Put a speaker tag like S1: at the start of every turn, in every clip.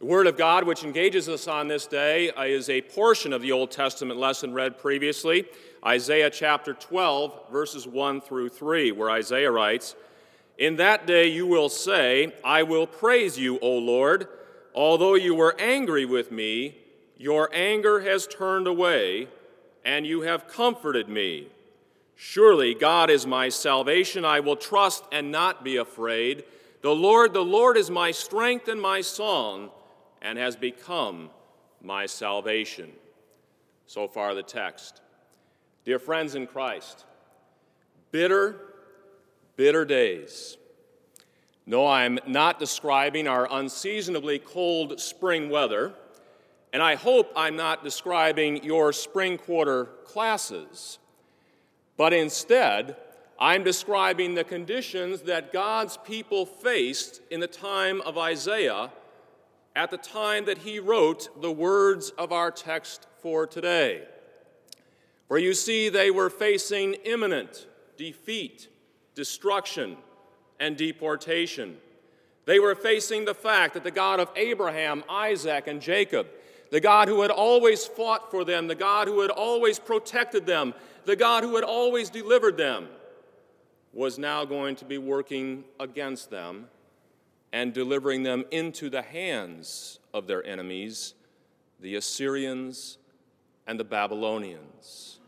S1: Word of God which engages us on this day is a portion of the Old Testament lesson read previously, Isaiah chapter 12, verses 1 through 3, where Isaiah writes, "In that day you will say, I will praise you, O Lord. Although you were angry with me, your anger has turned away, and you have comforted me. Surely God is my salvation. I will trust and not be afraid. The Lord is my strength and my song, and has become my salvation." So far the text. Dear friends in Christ, bitter days. No, I'm not describing our unseasonably cold spring weather, and I hope I'm not describing your spring quarter classes, but instead, I'm describing the conditions that God's people faced in the time of Isaiah at the time that he wrote the words of our text for today. For you see, they were facing imminent defeat, destruction, and deportation. They were facing the fact that the God of Abraham, Isaac, and Jacob, the God who had always fought for them, the God who had always protected them, the God who had always delivered them, was now going to be working against them and delivering them into the hands of their enemies, the Assyrians and the Babylonians.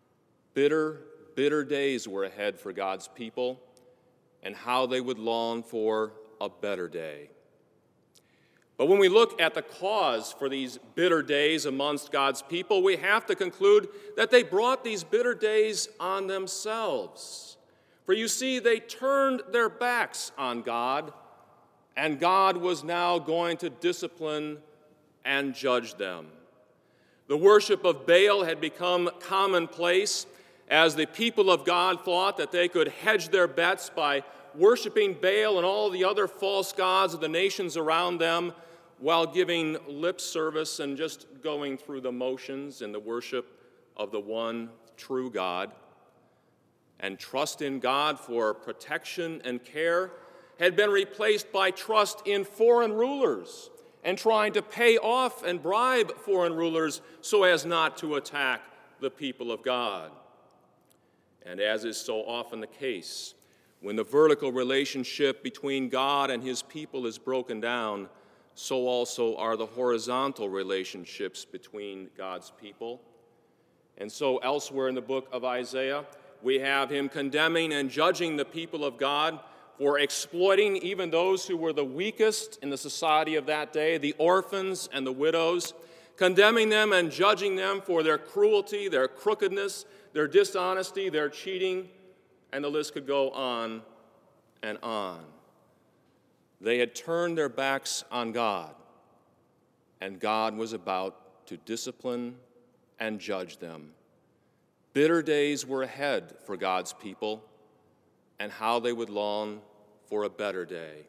S1: Bitter days were ahead for God's people, and how they would long for a better day. But when we look at the cause for these bitter days amongst God's people, we have to conclude that they brought these bitter days on themselves. For you see, they turned their backs on God, and God was now going to discipline and judge them. The worship of Baal had become commonplace as the people of God thought that they could hedge their bets by worshiping Baal and all the other false gods of the nations around them while giving lip service and just going through the motions in the worship of the one true God. And trust in God for protection and care had been replaced by trust in foreign rulers and trying to pay off and bribe foreign rulers so as not to attack the people of God. And as is so often the case, when the vertical relationship between God and his people is broken down, so also are the horizontal relationships between God's people. And so elsewhere in the book of Isaiah, we have him condemning and judging the people of God for exploiting even those who were the weakest in the society of that day, the orphans and the widows, condemning them and judging them for their cruelty, their crookedness, their dishonesty, their cheating, and the list could go on and on. They had turned their backs on God, and God was about to discipline and judge them. Bitter days were ahead for God's people, and how they would long for a better day.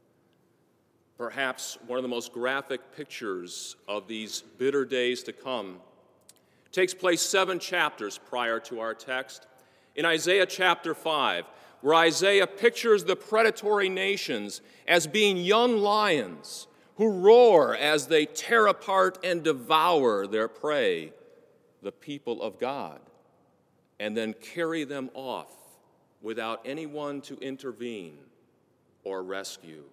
S1: Perhaps one of the most graphic pictures of these bitter days to come takes place 7 chapters prior to our text. In Isaiah chapter 5, where Isaiah pictures the predatory nations as being young lions who roar as they tear apart and devour their prey, the people of God, and then carry them off without anyone to intervene or rescue.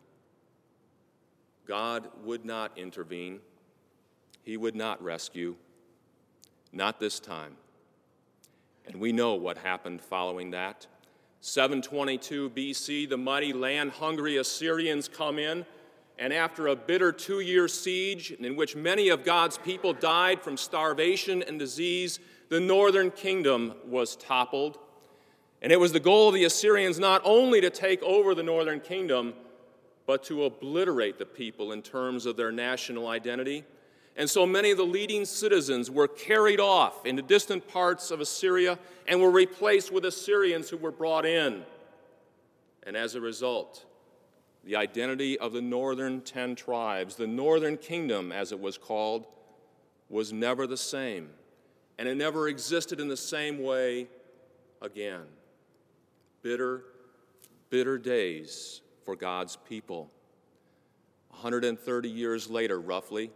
S1: God would not intervene. He would not rescue. Not this time. And we know what happened following that. 722 BC, the mighty land-hungry Assyrians come in, and after a bitter 2-year siege in which many of God's people died from starvation and disease, the northern kingdom was toppled. And it was the goal of the Assyrians not only to take over the northern kingdom, but to obliterate the people in terms of their national identity. And so many of the leading citizens were carried off into distant parts of Assyria and were replaced with Assyrians who were brought in. And as a result, the identity of the northern 10 tribes, the northern kingdom as it was called, was never the same. And it never existed in the same way again. Bitter days for God's people. 130 years later, roughly,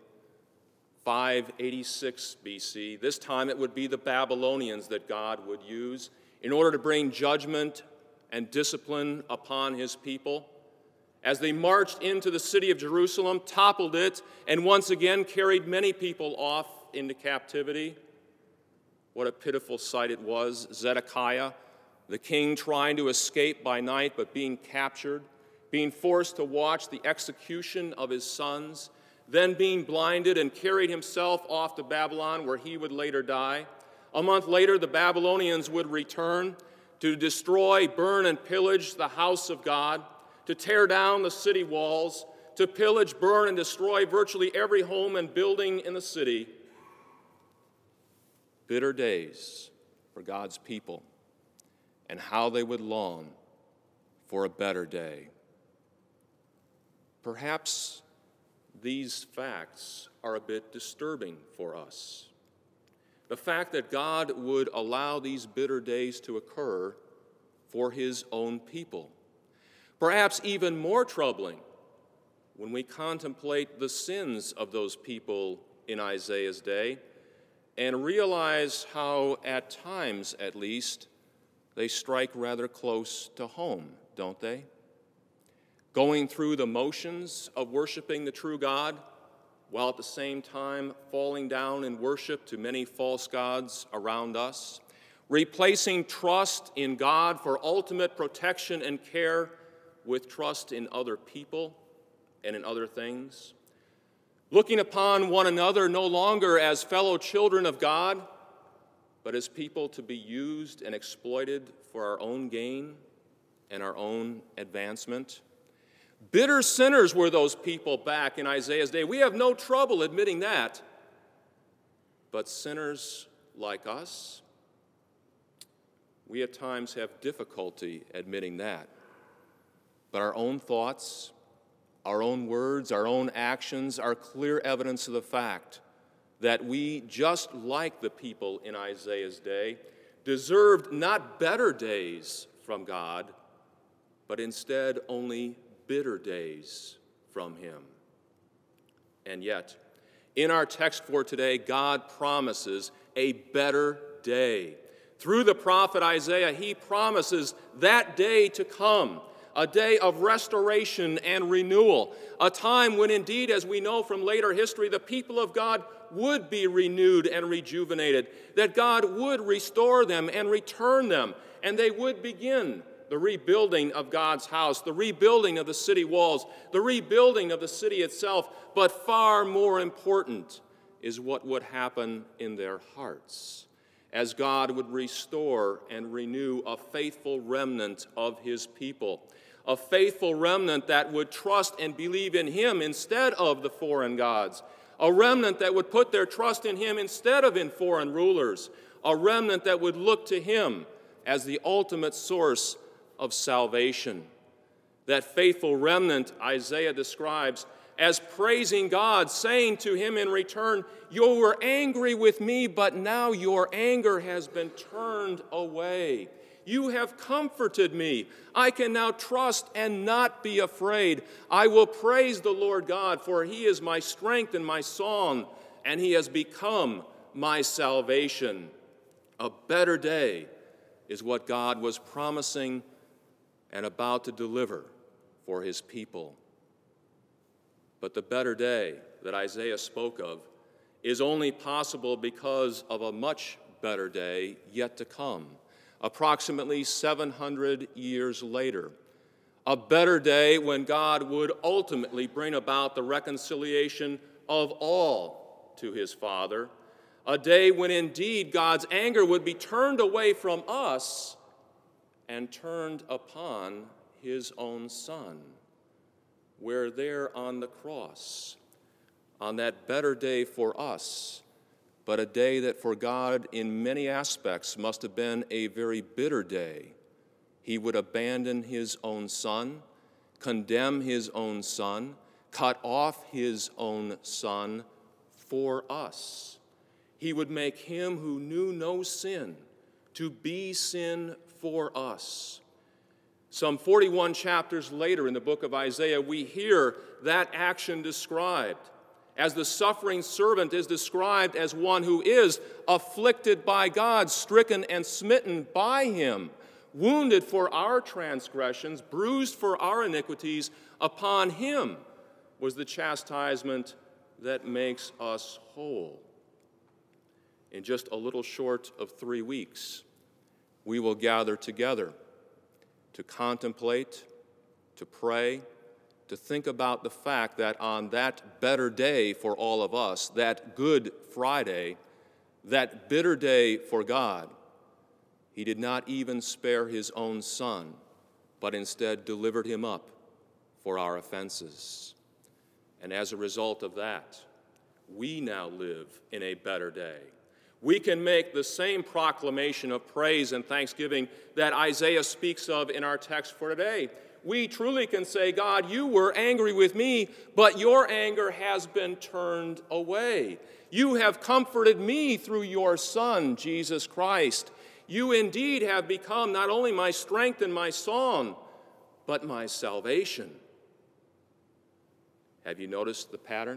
S1: 586 BC. This time it would be the Babylonians that God would use in order to bring judgment and discipline upon his people. As they marched into the city of Jerusalem, toppled it, and once again carried many people off into captivity. What a pitiful sight it was. Zedekiah, the king, trying to escape by night, but being captured, being forced to watch the execution of his sons, then being blinded and carried himself off to Babylon, where he would later die. A month later, the Babylonians would return to destroy, burn, and pillage the house of God, to tear down the city walls, to pillage, burn, and destroy virtually every home and building in the city. Bitter days for God's people, and how they would long for a better day. Perhaps these facts are a bit disturbing for us. The fact that God would allow these bitter days to occur for his own people. Perhaps even more troubling when we contemplate the sins of those people in Isaiah's day and realize how, at times at least, they strike rather close to home, don't they? Going through the motions of worshiping the true God, while at the same time falling down in worship to many false gods around us, replacing trust in God for ultimate protection and care with trust in other people and in other things, looking upon one another no longer as fellow children of God, but as people to be used and exploited for our own gain and our own advancement. Bitter sinners were those people back in Isaiah's day. We have no trouble admitting that. But sinners like us, we at times have difficulty admitting that. But our own thoughts, our own words, our own actions are clear evidence of the fact that we, just like the people in Isaiah's day, deserved not better days from God, but instead only bitter days from him. And yet, in our text for today, God promises a better day. Through the prophet Isaiah, he promises that day to come, a day of restoration and renewal, a time when indeed, as we know from later history, the people of God would be renewed and rejuvenated, that God would restore them and return them, and they would begin the rebuilding of God's house, the rebuilding of the city walls, the rebuilding of the city itself. But far more important is what would happen in their hearts, as God would restore and renew a faithful remnant of his people, a faithful remnant that would trust and believe in him instead of the foreign gods, a remnant that would put their trust in him instead of in foreign rulers, a remnant that would look to him as the ultimate source of salvation. That faithful remnant Isaiah describes as praising God, saying to him in return, "You were angry with me, but now your anger has been turned away. You have comforted me. I can now trust and not be afraid. I will praise the Lord God, for he is my strength and my song, and he has become my salvation." A better day is what God was promising and about to deliver for his people. But the better day that Isaiah spoke of is only possible because of a much better day yet to come, approximately 700 years later. A better day when God would ultimately bring about the reconciliation of all to his Father. A day when indeed God's anger would be turned away from us and turned upon his own Son, where there on the cross, on that better day for us, but a day that for God in many aspects must have been a very bitter day, he would abandon his own Son, condemn his own Son, cut off his own Son for us. He would make him who knew no sin to be sin for us, Some 41 chapters later in the book of Isaiah, we hear that action described, as the suffering servant is described as one who is afflicted by God, stricken and smitten by him, wounded for our transgressions, bruised for our iniquities. Upon him was the chastisement that makes us whole. In just a little short of 3 weeks, we will gather together to contemplate, to pray, to think about the fact that on that better day for all of us, that Good Friday, that bitter day for God, he did not even spare his own Son, but instead delivered him up for our offenses. And as a result of that, we now live in a better day. We can make the same proclamation of praise and thanksgiving that Isaiah speaks of in our text for today. We truly can say, God, you were angry with me, but your anger has been turned away. You have comforted me through your Son, Jesus Christ. You indeed have become not only my strength and my song, but my salvation. Have you noticed the pattern?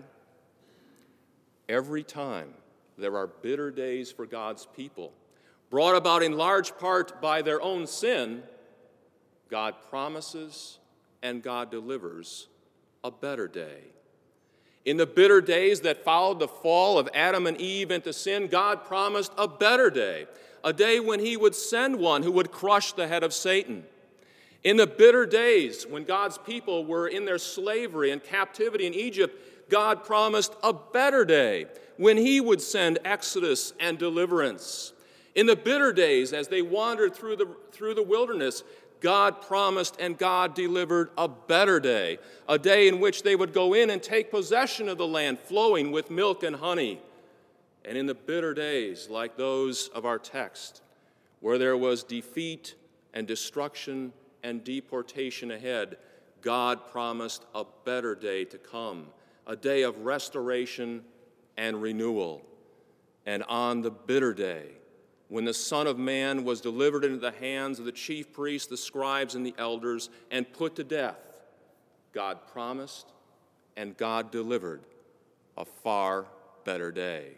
S1: Every time there are bitter days for God's people, brought about in large part by their own sin, God promises and God delivers a better day. In the bitter days that followed the fall of Adam and Eve into sin, God promised a better day, a day when he would send one who would crush the head of Satan. In the bitter days when God's people were in their slavery and captivity in Egypt, God promised a better day when he would send exodus and deliverance. In the bitter days as they wandered through the wilderness, God promised and God delivered a better day, a day in which they would go in and take possession of the land flowing with milk and honey. And in the bitter days, like those of our text, where there was defeat and destruction and deportation ahead, God promised a better day to come, a day of restoration and renewal. And on the bitter day, when the Son of Man was delivered into the hands of the chief priests, the scribes, and the elders, and put to death, God promised and God delivered a far better day.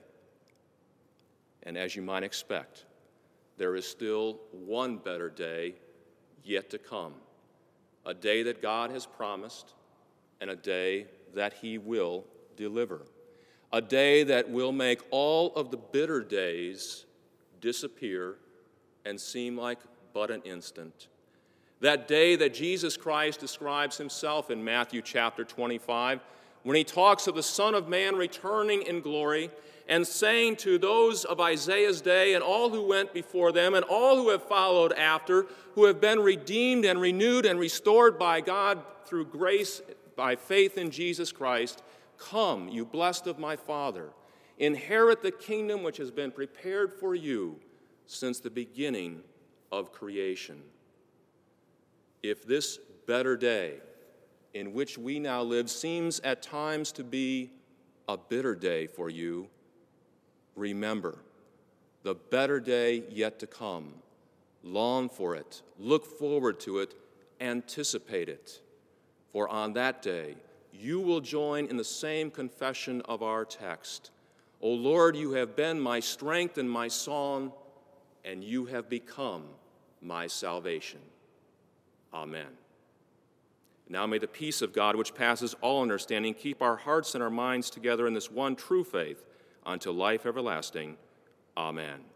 S1: And as you might expect, there is still one better day yet to come, a day that God has promised and a day that he will deliver, a day that will make all of the bitter days disappear and seem like but an instant. That day that Jesus Christ describes himself in Matthew chapter 25, when he talks of the Son of Man returning in glory and saying to those of Isaiah's day and all who went before them and all who have followed after, who have been redeemed and renewed and restored by God through grace by faith in Jesus Christ, come, you blessed of my Father, inherit the kingdom which has been prepared for you since the beginning of creation. If this better day in which we now live seems at times to be a bitter day for you, remember the better day yet to come. Long for it, look forward to it, anticipate it. For on that day, you will join in the same confession of our text. O Lord, you have been my strength and my song, and you have become my salvation. Amen. Now may the peace of God, which passes all understanding, keep our hearts and our minds together in this one true faith unto life everlasting. Amen.